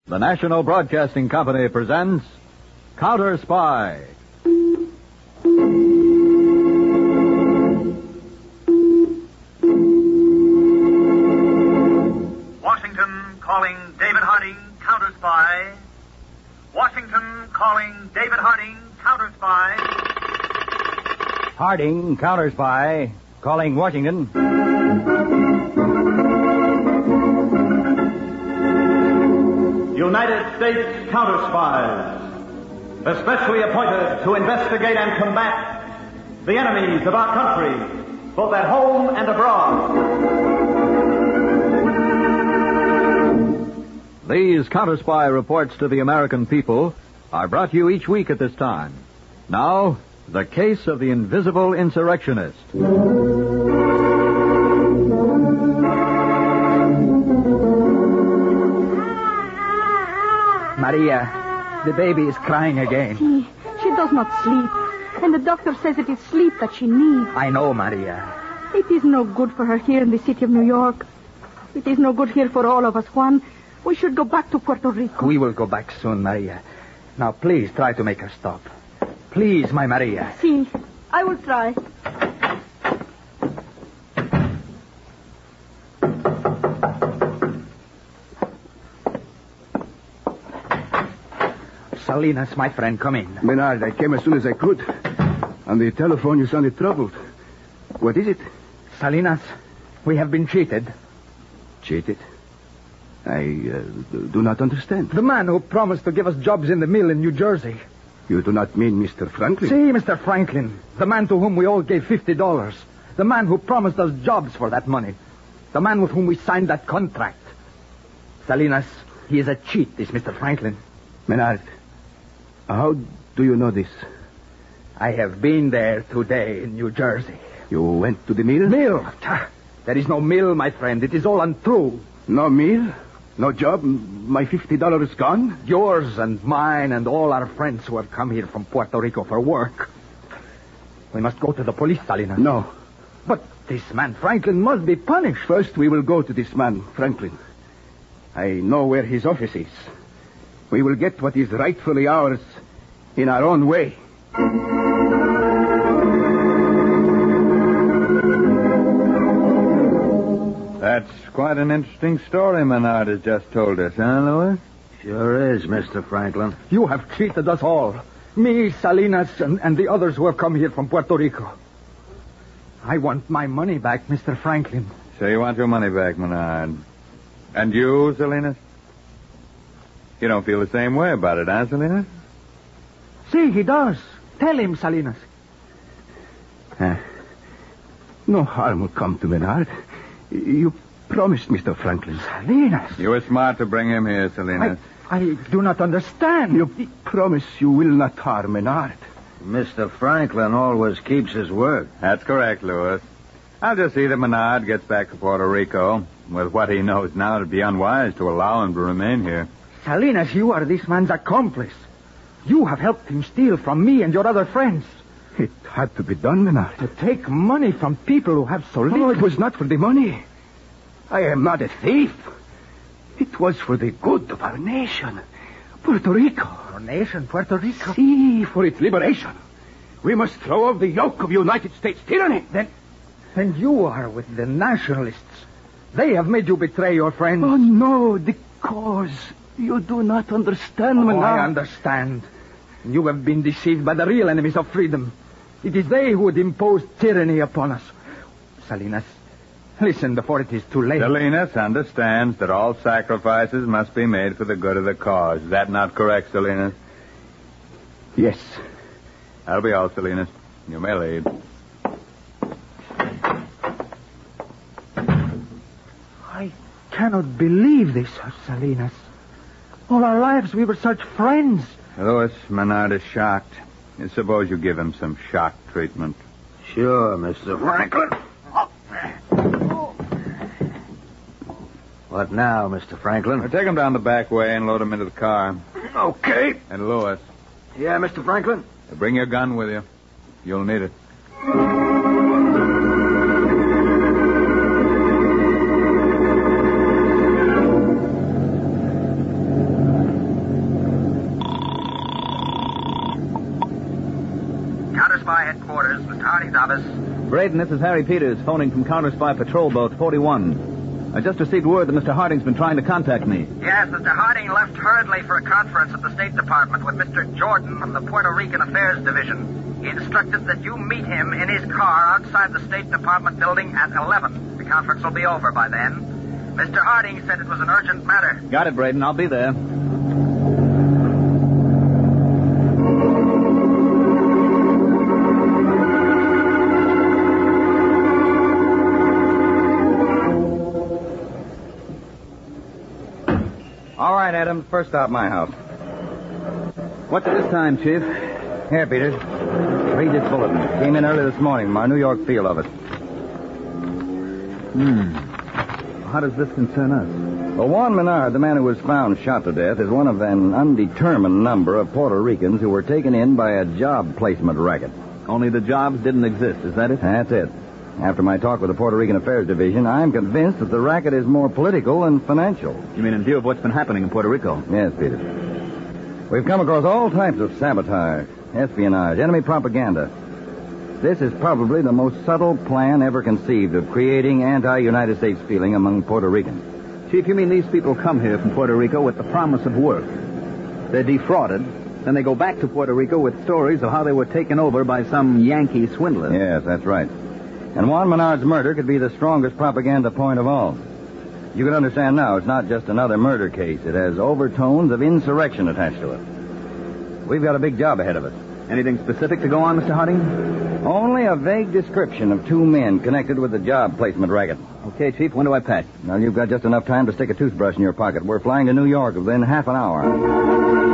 The National Broadcasting Company presents Counter Spy. Washington calling David Harding, Counter Spy. Washington calling David Harding, Counter Spy. Harding, Counter Spy, calling Washington. United States Counter Spies, especially appointed to investigate and combat the enemies of our country, both at home and abroad. These Counter Spy reports to the American people are brought to you each week at this time. Now, the case of the invisible insurrectionist. Maria, the baby is crying again. She does not sleep. And the doctor says it is sleep that she needs. I know, Maria. It is no good for her here in the city of New York. It is no good here for all of us, Juan. We should go back to Puerto Rico. We will go back soon, Maria. Now, please try to make her stop. Please, my Maria. Si, I will try. Salinas, my friend, come in. Menard, I came as soon as I could. On the telephone, you sounded troubled. What is it? Salinas, we have been cheated. Cheated? I do not understand. The man who promised to give us jobs in the mill in New Jersey. You do not mean Mr. Franklin? See, Mr. Franklin, the man to whom we all gave $50. The man who promised us jobs for that money. The man with whom we signed that contract. Salinas, he is a cheat, this Mr. Franklin. Menard, how do you know this? I have been there today in New Jersey. You went to the mill? Mill? There is no mill, my friend. It is all untrue. No mill? No job? My $50 is gone? Yours and mine and all our friends who have come here from Puerto Rico for work. We must go to the police, Salinas. No. But this man, Franklin, must be punished. First, we will go to this man, Franklin. I know where his office is. We will get what is rightfully ours in our own way. That's quite an interesting story Menard has just told us, huh, Louis? Sure is, Mr. Franklin. You have cheated us all. Me, Salinas, and the others who have come here from Puerto Rico. I want my money back, Mr. Franklin. So you want your money back, Menard. And you, Salinas? You don't feel the same way about it, huh, Salinas? See, he does. Tell him, Salinas. No harm will come to Menard. You promised, Mr. Franklin. Salinas. You were smart to bring him here, Salinas. I do not understand. You promise you will not harm Menard. Mr. Franklin always keeps his word. That's correct, Louis. I'll just see that Menard gets back to Puerto Rico. With what he knows now, it'd be unwise to allow him to remain here. Salinas, you are this man's accomplice. You have helped him steal from me and your other friends. It had to be done, Menard. To take money from people who have so little. No, it was not for the money. I am not a thief. It was for the good of our nation, Puerto Rico. Our nation, Puerto Rico? See, for its liberation. We must throw off the yoke of United States tyranny. Then you are with the nationalists. They have made you betray your friends. Oh, no, the cause. You do not understand, Menard. I understand. You have been deceived by the real enemies of freedom. It is they who would impose tyranny upon us. Salinas, listen before it is too late. Salinas understands that all sacrifices must be made for the good of the cause. Is that not correct, Salinas? Yes. That'll be all, Salinas. You may leave. I cannot believe this, Salinas. All our lives we were such friends. Louis, Menard is shocked. Suppose you give him some shock treatment. Sure, Mr. Franklin. What now, Mr. Franklin? Take him down the back way and load him into the car. Okay. And Louis, Yeah, Mr. Franklin? bring your gun with you. You'll need it. Braden, this is Harry Peters, phoning from Counter Spy Patrol Boat 41. I just received word that Mr. Harding's been trying to contact me. Yes, Mr. Harding left hurriedly for a conference at the State Department with Mr. Jordan from the Puerto Rican Affairs Division. He instructed that you meet him in his car outside the State Department building at 11. The conference will be over by then. Mr. Harding said it was an urgent matter. Got it, Braden. I'll be there. All right, Adams. First stop, my house. What's it this time, Chief? Here, Peters. Read this bulletin. Came in early this morning from our New York field office. How does this concern us? Well, Juan Menard, the man who was found shot to death, is one of an undetermined number of Puerto Ricans who were taken in by a job placement racket. Only the jobs didn't exist, is that it? That's it. After my talk with the Puerto Rican Affairs Division, I'm convinced that the racket is more political than financial. You mean in view of what's been happening in Puerto Rico? Yes, Peter. We've come across all types of sabotage, espionage, enemy propaganda. This is probably the most subtle plan ever conceived of creating anti-United States feeling among Puerto Ricans. Chief, you mean these people come here from Puerto Rico with the promise of work? They're defrauded, then they go back to Puerto Rico with stories of how they were taken over by some Yankee swindler. Yes, that's right. And Juan Menard's murder could be the strongest propaganda point of all. You can understand now it's not just another murder case. It has overtones of insurrection attached to it. We've got a big job ahead of us. Anything specific to go on, Mr. Harding? Only a vague description of two men connected with the job placement racket. Okay, Chief, when do I pack? Now, you've got just enough time to stick a toothbrush in your pocket. We're flying to New York within half an hour.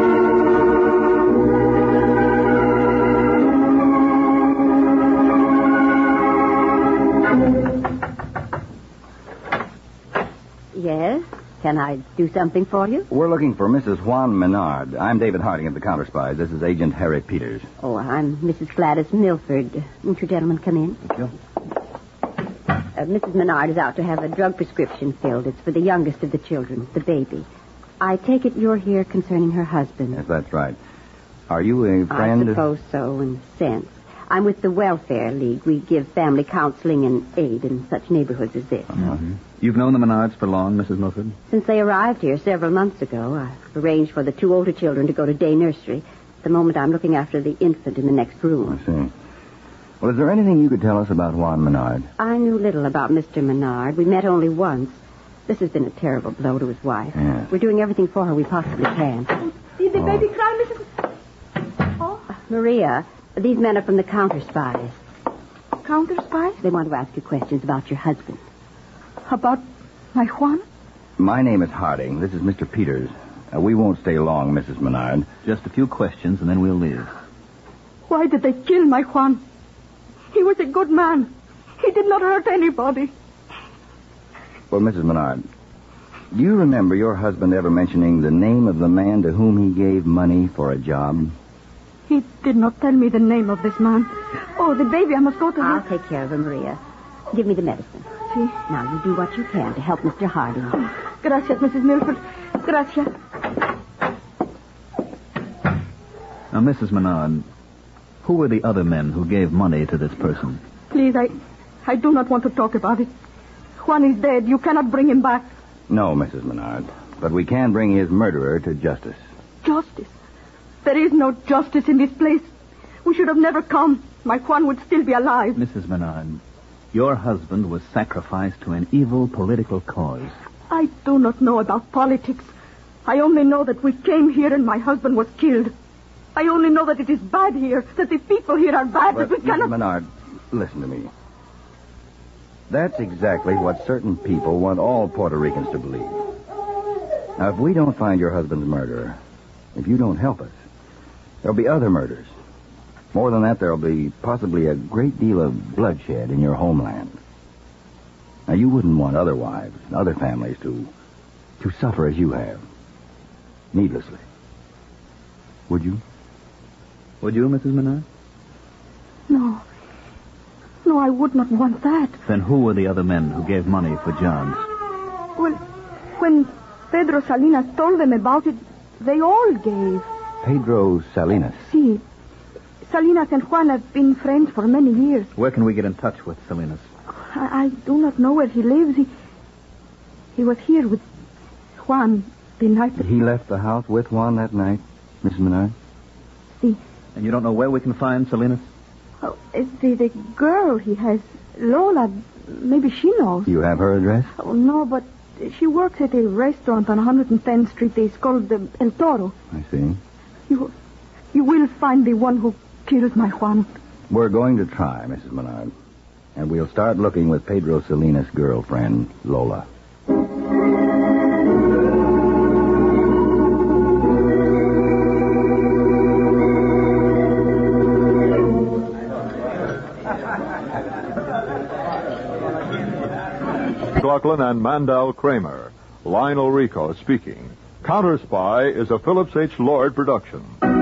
Yes? Can I do something for you? We're looking for Mrs. Juan Menard. I'm David Harding of the Counter Spies. This is Agent Harry Peters. Oh, I'm Mrs. Gladys Milford. Won't you gentlemen come in? Thank you. Mrs. Menard is out to have a drug prescription filled. It's for the youngest of the children, the baby. I take it you're here concerning her husband. Yes, that's right. Are you a friend? I suppose so, in a sense. I'm with the Welfare League. We give family counseling and aid in such neighborhoods as this. Mm-hmm. You've known the Menards for long, Mrs. Milford? Since they arrived here several months ago, I've arranged for the two older children to go to day nursery. At the moment, I'm looking after the infant in the next room. I see. Well, is there anything you could tell us about Juan Menard? I knew little about Mr. Menard. We met only once. This has been a terrible blow to his wife. Yes. We're doing everything for her we possibly can. Did the baby cry, Mrs. Oh, Maria, these men are from the Counter Spies. Counter spies? They want to ask you questions about your husband. About my Juan? My name is Harding. This is Mr. Peters. We won't stay long, Mrs. Menard. Just a few questions, and then we'll leave. Why did they kill my Juan? He was a good man. He did not hurt anybody. Well, Mrs. Menard, do you remember your husband ever mentioning the name of the man to whom he gave money for a job? He did not tell me the name of this man. Oh, the baby, I must go to I'll him. take care of her, Maria. Give me the medicine. See? Now, you do what you can to help Mr. Harding. Gracias, Mrs. Milford. Gracias. Now, Mrs. Menard, who were the other men who gave money to this person? Please, I do not want to talk about it. Juan is dead. You cannot bring him back. No, Mrs. Menard. But we can bring his murderer to justice. Justice? There is no justice in this place. We should have never come. My Juan would still be alive. Mrs. Menard, your husband was sacrificed to an evil political cause. I do not know about politics. I only know that we came here and my husband was killed. I only know that it is bad here, that the people here are bad, But, that we cannot... Mrs. Menard, listen to me. That's exactly what certain people want all Puerto Ricans to believe. Now, if we don't find your husband's murderer, if you don't help us, there'll be other murders. More than that, there'll be possibly a great deal of bloodshed in your homeland. Now, you wouldn't want other wives and other families to suffer as you have. Needlessly. Would you? Would you, Mrs. Menard? No. No, I would not want that. Then who were the other men who gave money for jobs? Well, when Pedro Salinas told them about it, they all gave. Pedro Salinas. See, Salinas and Juan have been friends for many years. Where can we get in touch with Salinas? I do not know where he lives. He was here with Juan the night that... He left the house with Juan that night, Mrs. Menard? Si. And you don't know where we can find Salinas? Oh, the girl he has, Lola, maybe she knows. You have her address? Oh, no, but she works at a restaurant on 110th Street. It's called El Toro. I see. You will find the one who killed my Juan. We're going to try, Mrs. Menard. And we'll start looking with Pedro Salinas' girlfriend, Lola. McLaughlin and Mandel Kramer. Lionel Rico speaking. Counter Spy is a Phillips H. Lord production.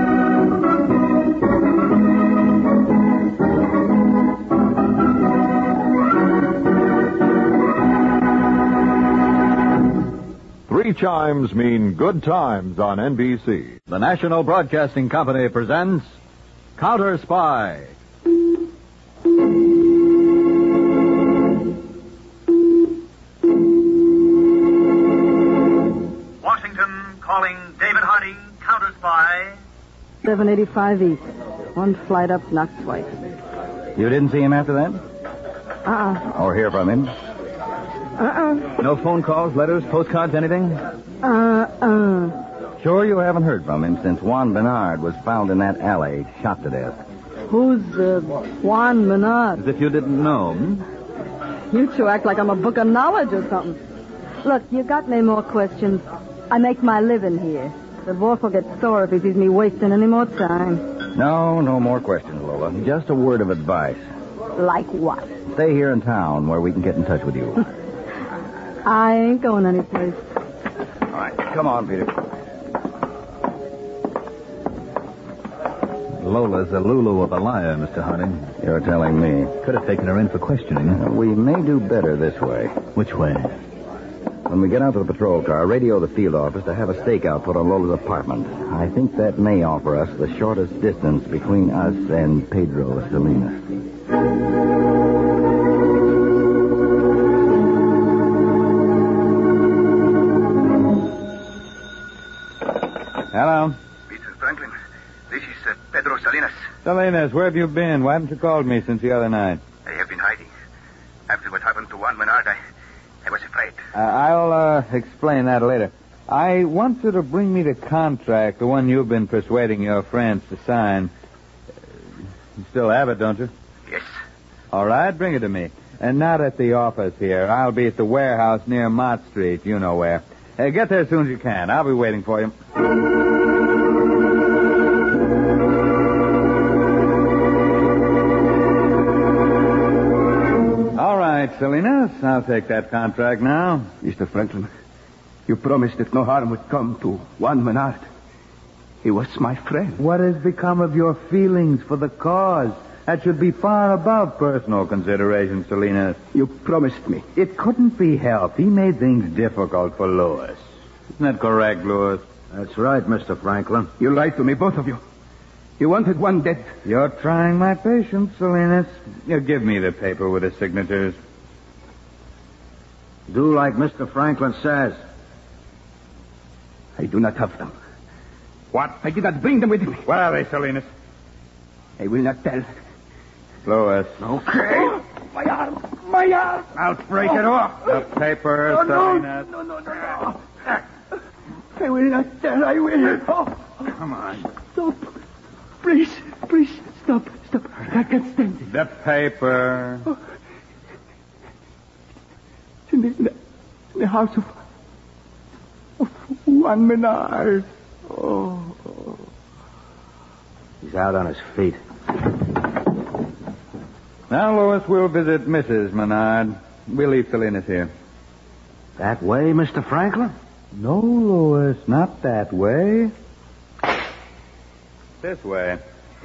Three chimes mean good times on NBC. The National Broadcasting Company presents Counter Spy. Washington calling David Harding, Counter Spy. 785 East. One flight up, knocked twice. You didn't see him after that? Or hear from him? No phone calls, letters, postcards, anything? Sure you haven't heard from him since Juan Bernard was found in that alley, shot to death. Who's Juan Menard? As if you didn't know. You two act like I'm a book of knowledge or something. Look, you got any more questions? I make my living here. The boss will get sore if he sees me wasting any more time. No more questions, Lola. Just a word of advice. Like what? Stay here in town where we can get in touch with you. I ain't going anyplace. All right, come on, Peter. Lola's a Lulu of a liar, Mr. Harding. You're telling me. Could have taken her in for questioning. We may do better this way. Which way? When we get out to the patrol car, radio the field office to have a stakeout put on Lola's apartment. I think that may offer us the shortest distance between us and Pedro Salinas. Hello. Mr. Franklin, this is Pedro Salinas. Salinas, where have you been? Why haven't you called me since the other night? I have been hiding. After what happened to Juan Menard, I was afraid. I'll explain that later. I want you to bring me the contract, the one you've been persuading your friends to sign. You still have it, don't you? Yes. All right, bring it to me. And not at the office here. I'll be at the warehouse near Mott Street. You know where. Get there as soon as you can. I'll be waiting for you. All right, Salinas. I'll take that contract now. Mr. Franklin, you promised that no harm would come to Juan Menard. He was my friend. What has become of your feelings for the cause? That should be far above personal considerations, Salinas. You promised me. It couldn't be helped. He made things difficult for Lewis. Isn't that correct, Lewis? That's right, Mr. Franklin. You lied to me, both of you. You wanted one dead. You're trying my patience, Salinas. You give me the paper with the signatures. Do like Mr. Franklin says. I do not have them. What? I did not bring them with me. Where are they, Salinas? I will not tell. Lewis. Okay. Oh, my arm. My arm. I'll break it off. The paper, Salinas. No. I will not tell. I will. Oh. Come on. Stop. Please. Stop. I can't stand it. The paper. Oh. It's in the house of Juan Menard. Oh. He's out on his feet. Now, Lewis, we'll visit Mrs. Menard. We'll leave Salinas here. That way, Mr. Franklin? No, Lewis, not that way. This way.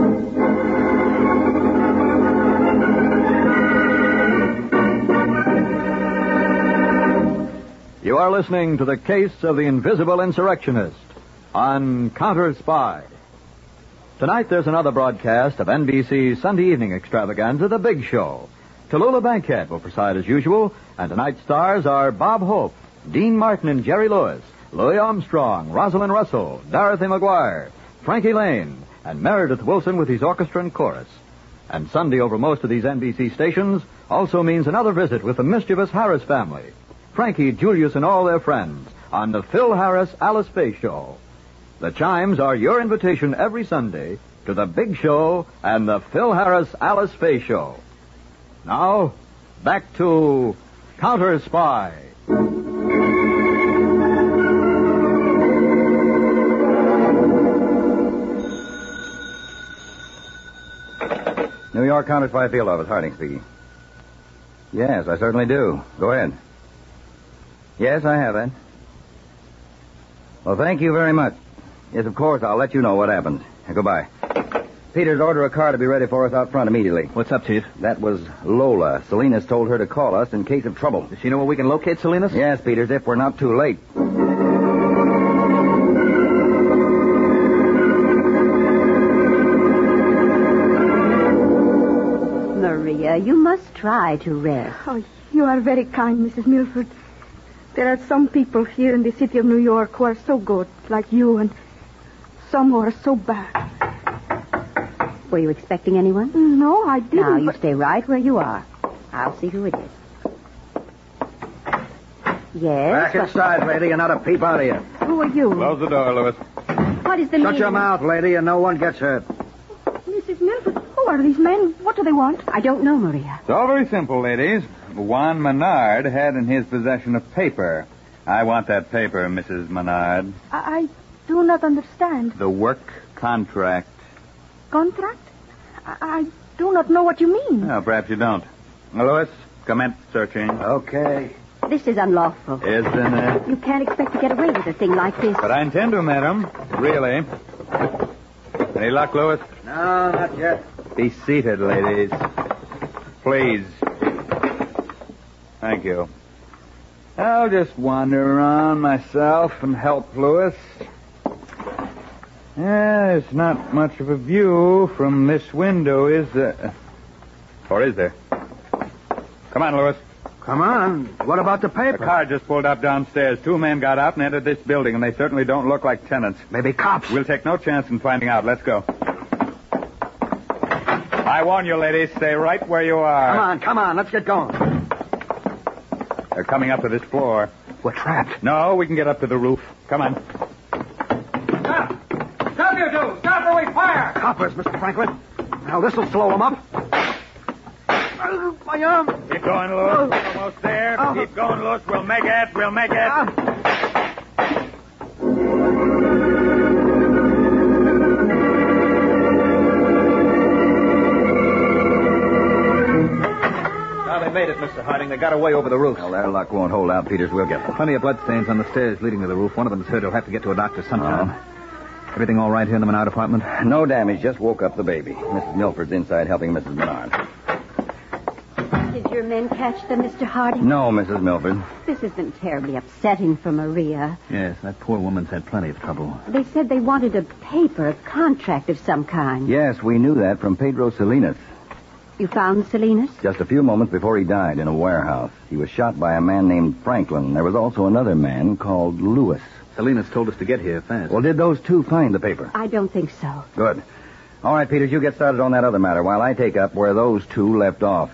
You are listening to the case of the invisible insurrectionist on Counter Spy. Tonight there's another broadcast of NBC's Sunday evening extravaganza, The Big Show. Tallulah Bankhead will preside as usual, and tonight's stars are Bob Hope, Dean Martin and Jerry Lewis, Louis Armstrong, Rosalind Russell, Dorothy McGuire, Frankie Lane, and Meredith Wilson with his orchestra and chorus. And Sunday over most of these NBC stations also means another visit with the mischievous Harris family. Frankie, Julius, and all their friends on the Phil Harris Alice Faye Show. The chimes are your invitation every Sunday to The Big Show and the Phil Harris Alice Faye Show. Now, back to Counter Spy. New York Counter Spy Field Office, Harding speaking. Yes, I certainly do. Go ahead. Yes, I have it. Well, thank you very much. Yes, of course, I'll let you know what happens. Goodbye. Peters, order a car to be ready for us out front immediately. What's up, Chief? That was Lola. Salinas told her to call us in case of trouble. Does she know where we can locate Salinas? Yes, Peters, if we're not too late. Maria, you must try to rest. Oh, you are very kind, Mrs. Milford. There are some people here in the city of New York who are so good, like you, and some who are so bad. Were you expecting anyone? No, I didn't. Now, you stay right where you are. I'll see who it is. Yes? Back inside, lady, and not a peep out of you. Who are you? Close the door, Louis. What is the meaning? Shut your mouth, lady, and no one gets hurt. Mrs. Milford, who are these men? What do they want? I don't know, Maria. It's all very simple, ladies. Juan Menard had in his possession a paper. I want that paper, Mrs. Menard. I do not understand. The work contract. Contract? I do not know what you mean. Well, perhaps you don't. Louis, commence searching. Okay. This is unlawful. Isn't it? You can't expect to get away with a thing like this. But I intend to, madam. Really. Any luck, Louis? No, not yet. Be seated, ladies. Please. Thank you. I'll just wander around myself and help Louis. Yeah, there's not much of a view from this window, is there? Or is there? Come on, Louis. Come on. What about the The paper? car just pulled up downstairs. 2 men got out and entered this building, and they certainly don't look like tenants. Maybe cops. We'll take no chance in finding out. Let's go. I warn you, ladies, stay right where you are. Come on. Let's get going. They're coming up to this floor. We're trapped. No, we can get up to the roof. Come on. Stop, you two! Stop or we fire! Coppers, Mr. Franklin. Now, this'll slow them up. My arm. Keep going, Louis. We're almost there. Keep going, Louis. We'll make it. We'll make it. They made it, Mr. Harding. They got away over the roof. Well, their luck won't hold out, Peters. We'll get them. Plenty of bloodstains on the stairs leading to the roof. One of them's hurt. He'll have to get to a doctor sometime. Everything all right here in the Menard apartment? No damage. Just woke up the baby. Mrs. Milford's inside helping Mrs. Menard. Did your men catch them, Mr. Harding? No, Mrs. Milford. This has been terribly upsetting for Maria. Yes, that poor woman's had plenty of trouble. They said they wanted a paper, a contract of some kind. Yes, we knew that from Pedro Salinas. You found Salinas? Just a few moments before he died in a warehouse. He was shot by a man named Franklin. There was also another man called Lewis. Salinas told us to get here fast. Well, did those two find the paper? I don't think so. Good. All right, Peters, you get started on that other matter while I take up where those two left off.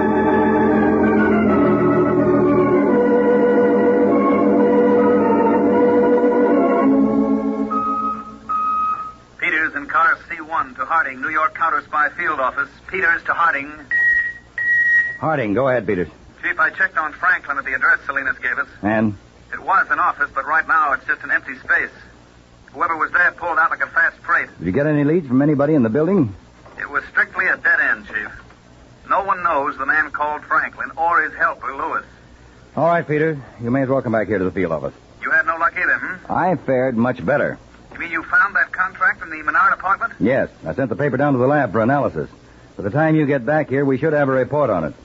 Peters in car C1 to Harding, New York Counter Spy Field Office. Peters to Harding. Harding, go ahead, Peters. Chief, I checked on Franklin at the address Salinas gave us. And? It was an office, but right now it's just an empty space. Whoever was there pulled out like a fast freight. Did you get any leads from anybody in the building? It was strictly a dead end, Chief. No one knows the man called Franklin or his helper, Lewis. All right, Peter. You may as well come back here to the field office. You had no luck either, I fared much better. You mean you found that contract in the Menard apartment? Yes, I sent the paper down to the lab for analysis. By the time you get back here, we should have a report on it.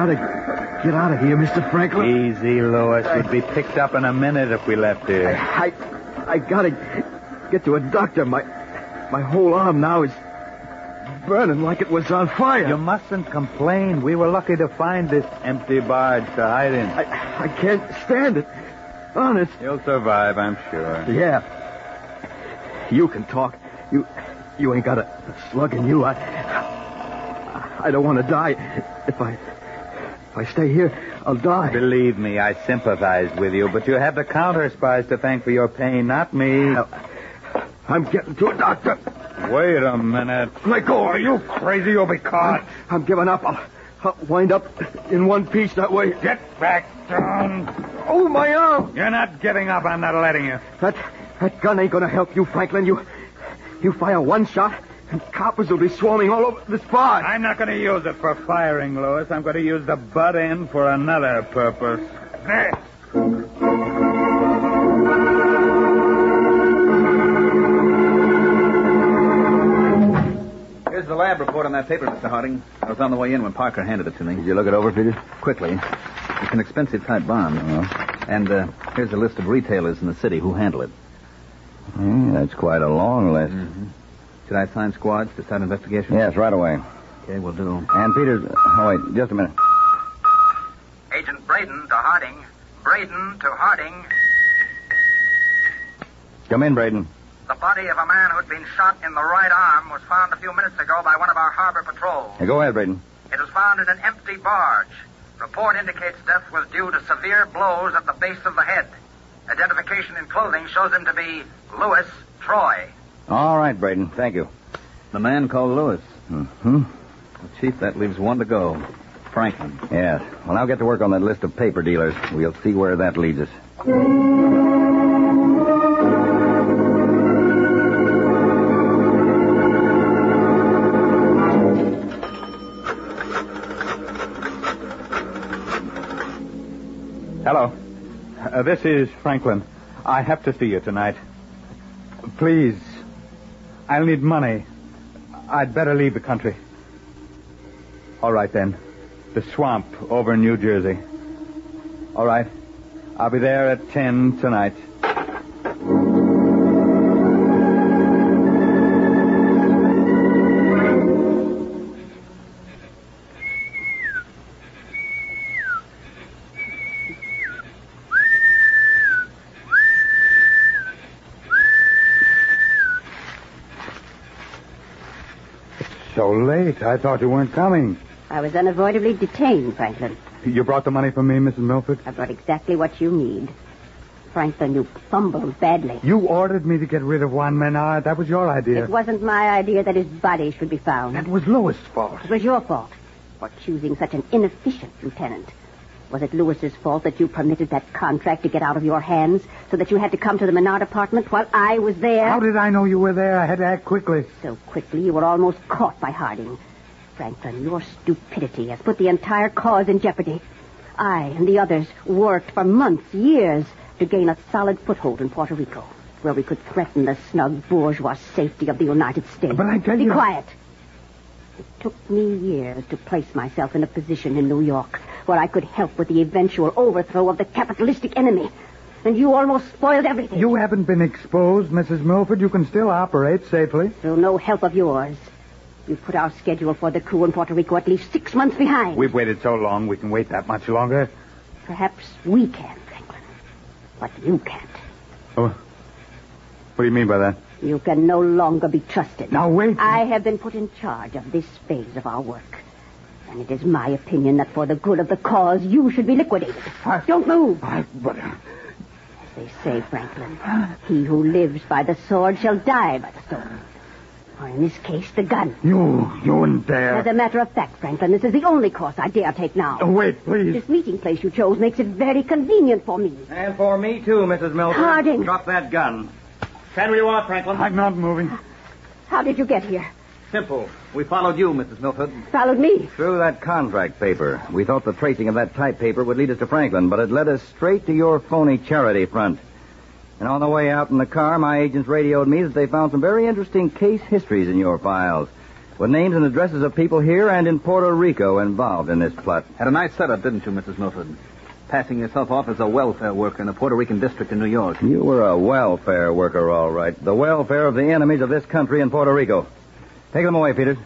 gotta get out of here, Mr. Franklin. Easy, Lewis. We'd be picked up in a minute if we left here. I gotta get to a doctor. My whole arm now is burning like it was on fire. You mustn't complain. We were lucky to find this empty barge to hide in. I can't stand it. Honest. You'll survive, I'm sure. Yeah. You can talk. You ain't got a slug in you. I don't want to die. If I stay here, I'll die. Believe me, I sympathize with you, but you have the counter spies to thank for your pain, not me. I'm getting to a doctor. Wait a minute. Let go. Are you crazy? You'll be caught. I'm giving up. I'll wind up in one piece that way. Get back down. Oh, my arm. You're not giving up. I'm not letting you. That gun ain't gonna help you, Franklin. You fire one shot, and coppers will be swarming all over this barge. I'm not going to use it for firing, Lewis. I'm going to use the butt end for another purpose. There. Here's the lab report on that paper, Mr. Harding. I was on the way in when Parker handed it to me. Did you look it over, Peters? Quickly. It's an expensive type bond. And here's a list of retailers in the city who handle it. That's quite a long list. Mm-hmm. Should I assign squads to start investigation? Yes, right away. Okay, we'll do. And Peters... Oh, wait, just a minute. Agent Braden to Harding. Braden to Harding. Come in, Braden. The body of a man who'd been shot in the right arm was found a few minutes ago by one of our harbor patrols. Hey, go ahead, Braden. It was found in an empty barge. Report indicates death was due to severe blows at the base of the head. Identification in clothing shows him to be Louis Troy. All right, Braden. Thank you. The man called Louis. Mm-hmm. Well, Chief, that leaves one to go. Franklin. Yes. Well, I'll get to work on that list of paper dealers. We'll see where that leads us. Hello. This is Franklin. I have to see you tonight. Please. I'll need money. I'd better leave the country. All right, then. The swamp over in New Jersey. All right. I'll be there at 10 tonight. So late. I thought you weren't coming. I was unavoidably detained, Franklin. You brought the money for me, Mrs. Milford? I brought exactly what you need. Franklin, you fumbled badly. You ordered me to get rid of Juan Menard. That was your idea. It wasn't my idea that his body should be found. That was Louis' fault. It was your fault for choosing such an inefficient lieutenant. Was it Louis's fault that you permitted that contract to get out of your hands so that you had to come to the Menard apartment while I was there? How did I know you were there? I had to act quickly. So quickly you were almost caught by Harding. Franklin, your stupidity has put the entire cause in jeopardy. I and the others worked for months, years, to gain a solid foothold in Puerto Rico, where we could threaten the snug bourgeois safety of the United States. But I tell you... Be quiet. It took me years to place myself in a position in New York where I could help with the eventual overthrow of the capitalistic enemy. And you almost spoiled everything. You haven't been exposed, Mrs. Milford. You can still operate safely. Through no help of yours. You put our schedule for the coup in Puerto Rico at least 6 months behind. We've waited so long, we can wait that much longer. Perhaps we can, Franklin. But you can't. Oh, what do you mean by that? You can no longer be trusted. Now, wait. I have been put in charge of this phase of our work. And it is my opinion that for the good of the cause, you should be liquidated. Don't move. But... They say, Franklin, he who lives by the sword shall die by the sword. Or in this case, the gun. You wouldn't dare. As a matter of fact, Franklin, this is the only course I dare take now. Oh, wait, please. This meeting place you chose makes it very convenient for me. And for me, too, Mrs. Milford. Harding. Drop that gun. Stand where you are, Franklin. I'm not moving. How did you get here? Simple. We followed you, Mrs. Milford. Followed me? Through that contract paper. We thought the tracing of that type paper would lead us to Franklin, but it led us straight to your phony charity front. And on the way out in the car, my agents radioed me that they found some very interesting case histories in your files. with names and addresses of people here and in Puerto Rico involved in this plot. Had a nice setup, didn't you, Mrs. Milford? Passing yourself off as a welfare worker in the Puerto Rican district in New York. You were a welfare worker, all right. The welfare of the enemies of this country in Puerto Rico. Take them away, Peters.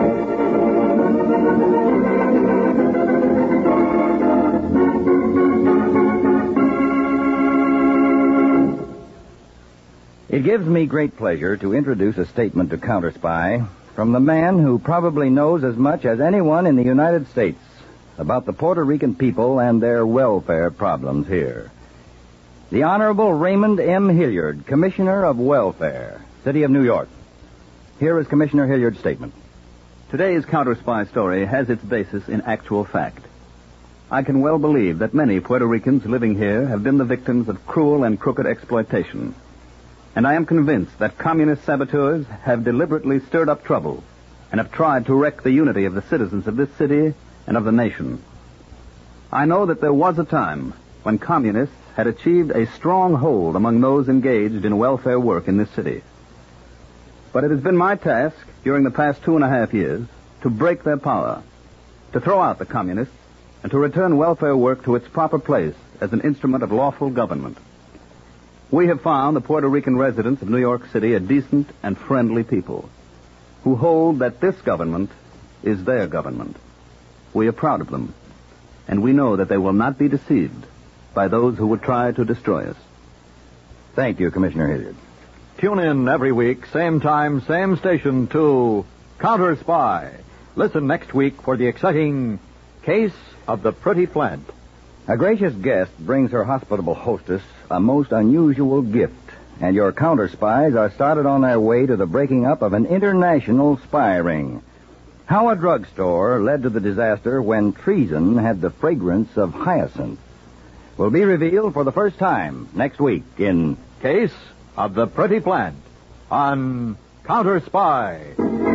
It gives me great pleasure to introduce a statement to Counter Spy from the man who probably knows as much as anyone in the United States about the Puerto Rican people and their welfare problems here. The Honorable Raymond M. Hilliard, Commissioner of Welfare, City of New York. Here is Commissioner Hilliard's statement. Today's Counter Spy story has its basis in actual fact. I can well believe that many Puerto Ricans living here have been the victims of cruel and crooked exploitation. And I am convinced that communist saboteurs have deliberately stirred up trouble and have tried to wreck the unity of the citizens of this city and of the nation. I know that there was a time when communists had achieved a strong hold among those engaged in welfare work in this city. But it has been my task during the past 2.5 years to break their power, to throw out the communists, and to return welfare work to its proper place as an instrument of lawful government. We have found the Puerto Rican residents of New York City a decent and friendly people who hold that this government is their government. We are proud of them, and we know that they will not be deceived by those who would try to destroy us. Thank you, Commissioner Hilliard. Tune in every week, same time, same station, to Counter Spy. Listen next week for the exciting Case of the Pretty Flint. A gracious guest brings her hospitable hostess a most unusual gift, and your counter spies are started on their way to the breaking up of an international spy ring. How a drugstore led to the disaster when treason had the fragrance of hyacinth will be revealed for the first time next week in Case of the Pretty Plant on Counter Spy.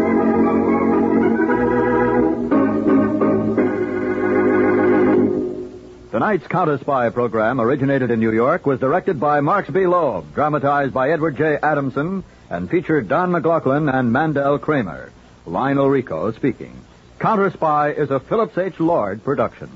Tonight's Counter Spy program, originated in New York, was directed by Marks B. Loeb, dramatized by Edward J. Adamson, and featured Don McLaughlin and Mandel Kramer. Lionel Rico speaking. Counter Spy is a Phillips H. Lord production.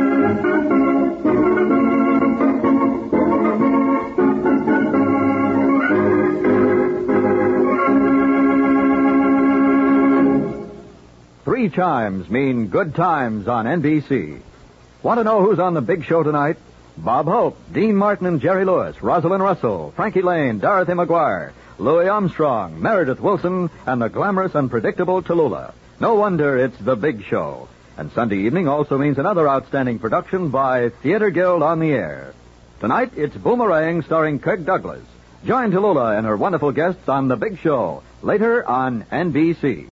Three chimes mean good times on NBC. Want to know who's on the big show tonight? Bob Hope, Dean Martin and Jerry Lewis, Rosalind Russell, Frankie Lane, Dorothy McGuire, Louis Armstrong, Meredith Wilson, and the glamorous and predictable Tallulah. No wonder it's the big show. And Sunday evening also means another outstanding production by Theater Guild on the Air. Tonight, it's Boomerang starring Kirk Douglas. Join Tallulah and her wonderful guests on the big show later on NBC.